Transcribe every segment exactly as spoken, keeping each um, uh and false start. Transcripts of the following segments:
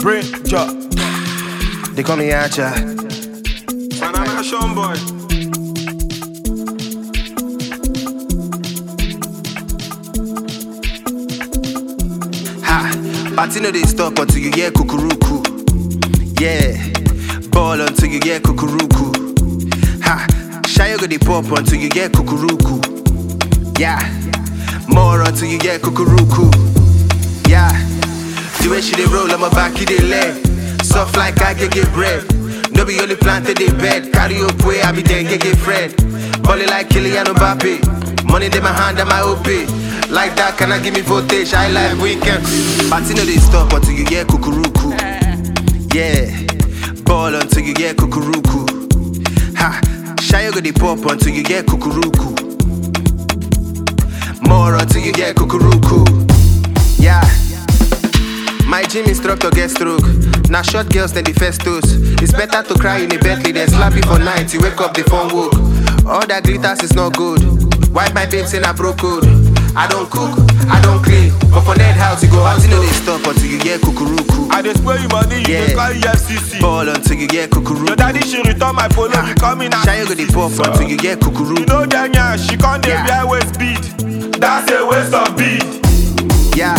Brain job. They call me Acha. Banana Sean boy. Ha! Party no they stop until you hear kukuruku. Yeah. Ball until you get kukuruku. Ha! Shy go the pop until you get kukuruku. Yeah. More until you get kukuruku. Yeah. The way she dey roll on my back, he dey leg. Soft like I get get bread. No be only planted in bed. Carry up way, I be there get get friend. Bally like Kylian Mbappe. Money in my hand and my O P. Like that, can I give me voltage? I like weekend. Party no they stop until you get kukuruku. Yeah. Ball until you get kukuruku. Ha. Shy go the pop until you get kukuruku. More until you get kukuruku. Yeah. My gym instructor get stroke. Now short girls than the first toast. It's better to cry in a Bentley than slap you for night. You wake up the phone woke. All that glitters is not good. Why my babe say I broke code? I don't cook, I don't clean. But for net house you go out, you know they stop until you get kukuruku. I just spray you money, you Yeah. yeah. Call E F C C. Ball until you get kukuruku. Your daddy she return my polo, you come in Shy go the pop until you get kukuruku. You know that yeah, she can't Yeah. yeah. wear waist beat. That's a waste of beat. Yeah.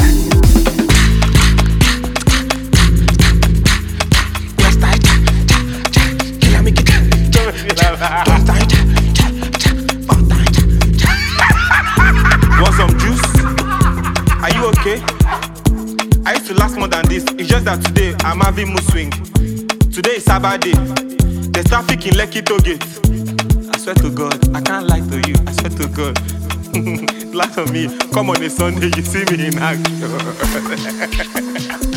Want some juice? Are you okay? I used to last more than this. It's just that today I'm having mood swing. Today is Sabbath day. There's traffic in Lekki Toll Gate. I swear to God, I can't lie to you. I swear to God. Laugh on me. Come on a Sunday, you see me in action.